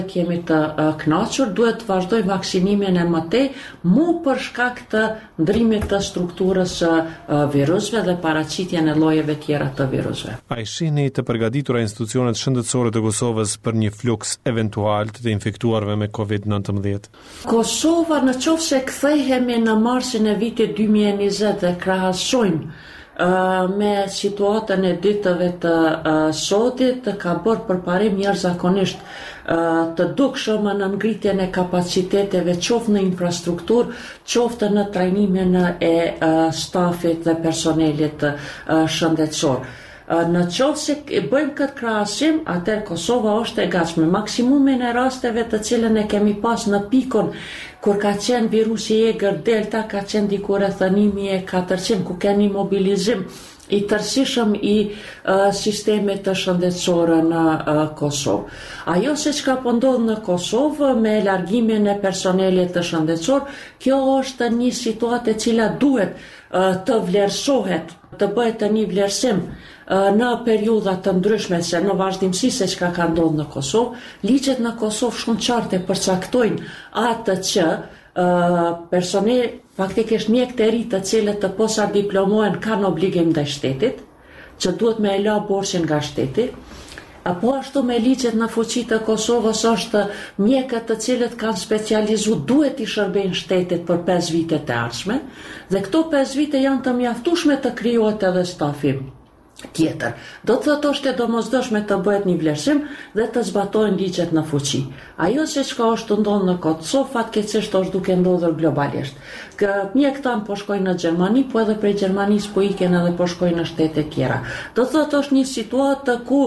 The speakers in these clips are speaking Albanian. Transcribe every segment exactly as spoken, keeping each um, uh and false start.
Kemi të uh, kënaqur, duhet të vazhdoj vaksinimin e mëtej, mu për shkak të ndrimit të strukturës së uh, virusëve dhe paraqitjen e llojeve tjera të virusëve. A i shihni të përgatitura institucionet shëndetësore të Kosovës për një fluks eventual të infektuarve me kovid nëntëmbëdhjetë? Kosova, në qoftë se kthehemi në marsin e vitit dy mijë e njëzet dhe krahasojmë Uh, me situatën e ditëve të uh, sotit, ka bërë përparim jashtëzakonisht uh, të dukshëm në ngritjen e kapaciteteve qoftë në infrastrukturë, qoftë në trajnimin e uh, stafit dhe personelit uh, shëndetësor. Në qoftë se bëjmë këtë krahasim, atëherë Kosova është e gatshme. Maksimumin e rasteve të cilën e kemi pas në pikun kur ka qenë virusi egër Delta, ka qenë diku rreth një mijë e katërqind, ku keni mobilizim i tërësishëm i uh, sistemit të shëndetësore në uh, Kosovë. Ajo se çka po ndodh në Kosovë me largimin e personelit të shëndetësor, kjo është një situatë e cila duhet uh, të vlerësohet, të bëhet një vlerësim në periudha të ndryshme, se në vazhdimsi se çka ka ndodhur në Kosovë, ligjet në Kosovë shumë qartë përcaktojnë atë që uh, personel, faktikisht mjekët e ri të cilët të posa diplomohen kanë obligim ndaj shtetit, që duhet me e la borxhin nga shteti. Apo ashtu me ligjet në fuqi të Kosovës është mjekët të cilët kanë specializu duhet i shërbejnë shtetit për pesë vite të ardhshme, dhe këto pesë vite janë të mjaftueshme të krijohet edhe stafi tjetër. Do të thotë është e domosdoshme të bëhet një vlerësim dhe të zbatohen ligjet në fuqi. Ajo se çka është ndodhur në Kosovë fatkeqësisht është duke ndodhur globalisht. Kë mjekët tanë po shkojnë në Gjermani, po edhe prej Gjermanisë po iken edhe po shkojnë në shtete tjera. Do të thotë është një situatë ku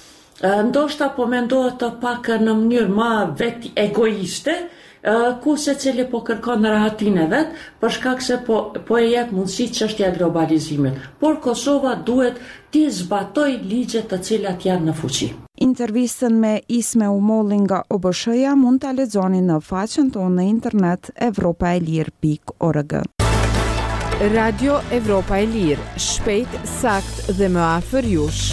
ndoshta po mendohet të pak në mënyrë ma vet egoiste, ku secili po kërkon rahatinë e vet, për shkak se po, po e jep mundësi çështja e globalizimit. Por Kosova duhet të zbatojë ligjet të cilat janë në fuqi. Intervistën me Isme Umolli nga O B S H-ja mund ta lexoni në faqen tonë në internet evropaelir pikë org. Radio Evropa e Lirë, shpejt, sakt dhe më afër jush.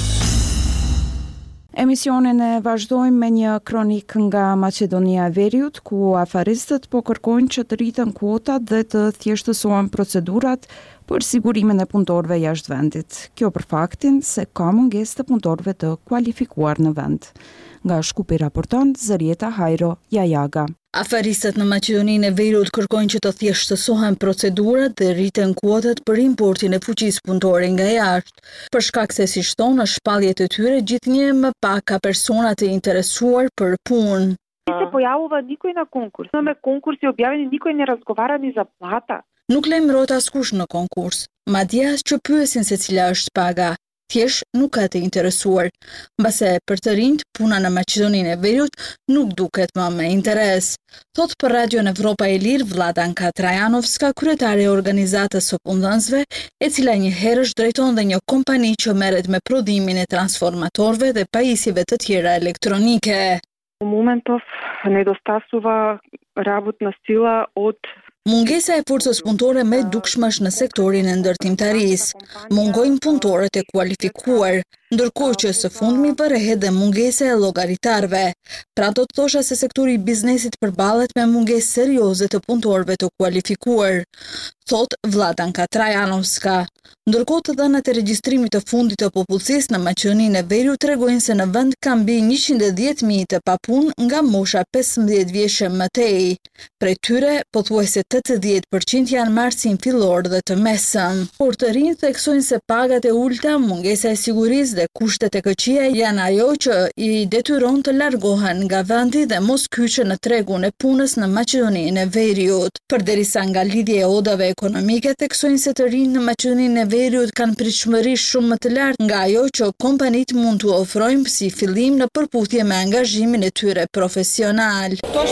Emisionin e vazhdojmë me një kronik nga Maqedonia e Veriut, ku afaristët po kërkojnë që të rriten kuotat dhe të thjeshtësohen procedurat për sigurimin e punëtorëve jashtë vendit. Kjo për faktin se ka mungesë të punëtorëve të kualifikuar në vend. Nga Shkupi raporton Zërieta Hajro Jajaga. Afaristët në Maqedoninë e Veriut kërkojnë që të thjeshtësohen procedurat dhe rriten kuotat për importin e fuqisë punëtore nga jashtë, për shkak se si thonë në shpalljet e tyre gjithnjë më pak ka persona të interesuar për punë. Se pojavува никой на конкурс. Имаме конкурси објавени, никой не разговара ни за плата. Nuk lajmërohet askush në konkurs, madje as që pyesin se cila është paga. Thjesht nuk ka të interesuar, mbase për të rinjt puna në Maqedoninë e Veriut nuk duket më me interes. Thot për Radion Evropa e Lirë Vladanka Trajanovska, kryetare e organizatës së punëdhënësve, e cila një herësh drejton dhe një kompani që merret me prodhimin e transformatorëve dhe pajisjeve të tjera elektronike. У моментов недостасува работна сила од Mungesa e forcës punëtore më e dukshme është në sektorin e ndërtimtarisë. Mungojnë punëtorët e kualifikuar, ndërkohë që së fundmi përrehet dhe mungesa e llogaritarëve. Pra do të thosha se sektori i biznesit përballet me mungesë serioze të punëtorëve të kualifikuar, thot Vladanka Trajanovska. Ndërkohë të dhënat e regjistrimit të fundit të popullsisë në Maqedoninë e Veriut tregojnë se në vend ka mbi njëqind e dhjetë mijë të papunë nga mosha pesëmbëdhjetë vjeçë më tej. Prej tyre, pothuajse tetëdhjetë përqind janë marrësim fillor dhe të mesëm. Por të rinjt theksojnë se pagat e ulta, mungesa e sigurisë dhe kushtet e këqija janë ajo që i detyron të largohen nga vendi dhe mos kyçen në tregun e punës në Maqedoninë e Veriut. Përderisa nga lidhja e odave ekonomike theksojnë se të rinjt në Maqedoninë e Veriut kanë pritshmëri shumë më të lartë nga ajo që kompanitë mund t'u ofrojnë si fillim në përputhje me angazhimin e tyre profesional.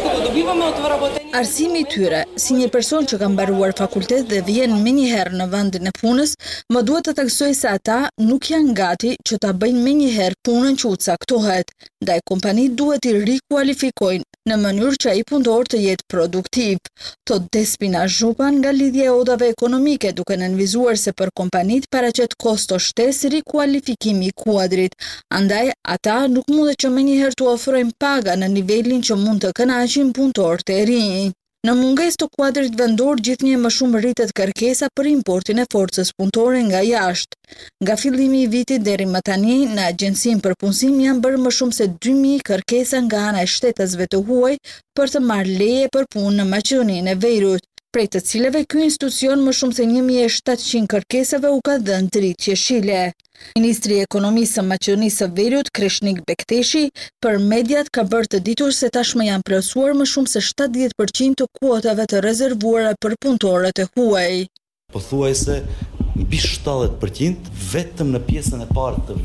Arsimi i tyre, si një person që ka mbaruar fakultet dhe vjen menjëherë në vendin e punës, më duhet të theksoj se ata nuk janë gati që ta bëjnë menjëherë punën që u caktohet, ndaj kompanitë duhet i rikualifikojnë në mënyrë që ai punëtor të jetë produktiv, thot Despina Zhupan nga lidhja e odave ekonomike, duke nënvizuar se për kompanitë paraqet kosto shtesë rikualifikimi i kuadrit. Andaj ata nuk mundet që menjëherë të ofrojnë paga në nivelin që mund të kënaqin punëtorët e rinj. Në mungesë të kuadrit vendor, gjithnjë më shumë rritet kërkesa për importin e forcës punëtore nga jashtë. Nga fillimi i vitit deri më tani, në Agjencinë për Punësim janë bërë më shumë se dy mijë kërkesa nga ana e shtetësve të huaj për të marrë leje për punë në Maqedoninë e Veriut, prej të cilave ky institucion më shumë se një mijë e shtatëqind kërkesave u ka dhënë dritë jeshile. Ministri i Ekonomisë së Maqedonisë së Veriut, Kreshnik Bekteshi, për mediat ka bërë të ditur se tashmë janë plotësuar më shumë se shtatëdhjetë përqind të kuotave të rezervuara për punëtorët e huaj. Pothuajse mbi shtatëdhjetë përqind vetëm në pjesën e parë të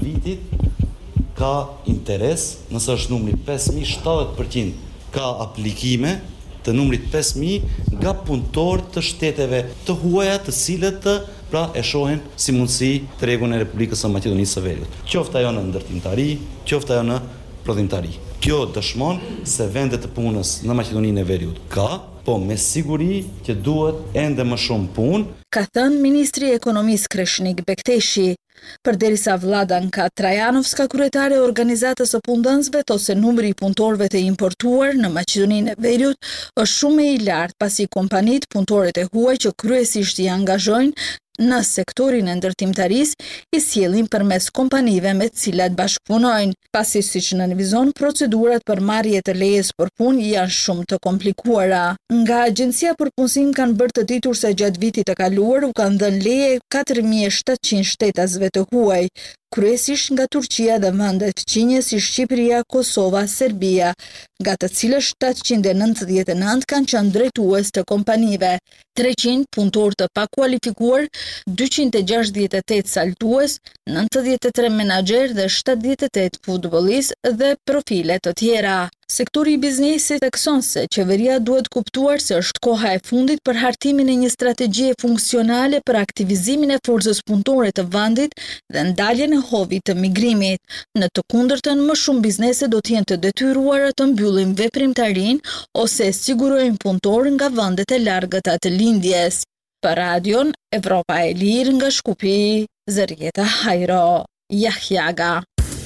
vitit ka interes, nëse është numri pesë mijë, shtatëdhjetë përqind ka aplikime të numrit pesë mijë nga punëtorë të shteteve të huaja, të cilët pra e shohin si mundësi tregun e Republikës së Maqedonisë së Veriut. Qoftë ajo në ndërtimtari, qoftë ajo në prodhimtari. Kjo dëshmon se vendet të punës në Maqedoninë e Veriut ka, po me siguri që duhet ende më shumë punë, ka thënë Ministri i Ekonomisë Kreshnik Bekteshi. Përderisa Vladanka Trajanovska, kryetare e organizatës së punëdhënësve, thotë se numri i punëtorëve të importuar në Maqedoninë e Veriut është shumë i lartë, pasi kompanitë, punëtorët e huaj që kryesisht i angazhojnë në sektorin e ndërtimtarisë i sjellin përmes kompanive me të cilat bashkëpunojnë, pasi siç nënvizon procedurat për marrje të lejes për punë janë shumë të komplikuara. Nga Agjencia për Punësim kanë bërë të ditur se gjatë vitit të kaluar u kanë dhënë leje katër mijë e shtatëqind shtetasve të huaj, kryesisht nga Turqia dhe vendet fqinje si Shqipëria, Kosova, Serbia, nga të cilës shtatëqind e nëntëdhjetë e nëntë kanë qenë drejtues të kompanive, treqind punëtorë të pakualifikuar, dyqind e gjashtëdhjetë e tetë saltues, nëntëdhjetë e tre menaxher dhe shtatëdhjetë e tetë futbollistë dhe profile të tjera. Sektori i biznesit thekson se qeveria duhet kuptuar se është koha e fundit për hartimin e një strategjie funksionale për aktivizimin e forcës punëtore të vendit dhe ndaljen e hovit të migrimit. Në të kundërtën, më shumë biznese do të jenë të detyruara të mbyllin veprimtarinë ose sigurojnë punëtor nga vendet e largëta të lindjes. Për Radion Evropa e Lirë nga Shkupi, Zërieta Hajro, Jahjaga.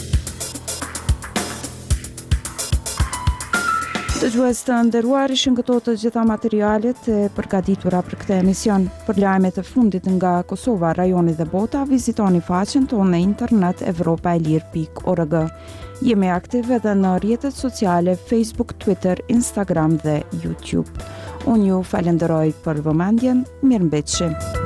Dëgjues të nderuar, ishin këto të gjitha materialet e përgatitura për këtë emision. Për lajmet e fundit nga Kosova, rajoni dhe bota, vizitoni faqen tonë në internet evropaelir pikë org. Jemi aktiv edhe në rrjetet sociale Facebook, Twitter, Instagram dhe YouTube. Unë ju falenderoj për vëmendjen, mirëmbëjtje.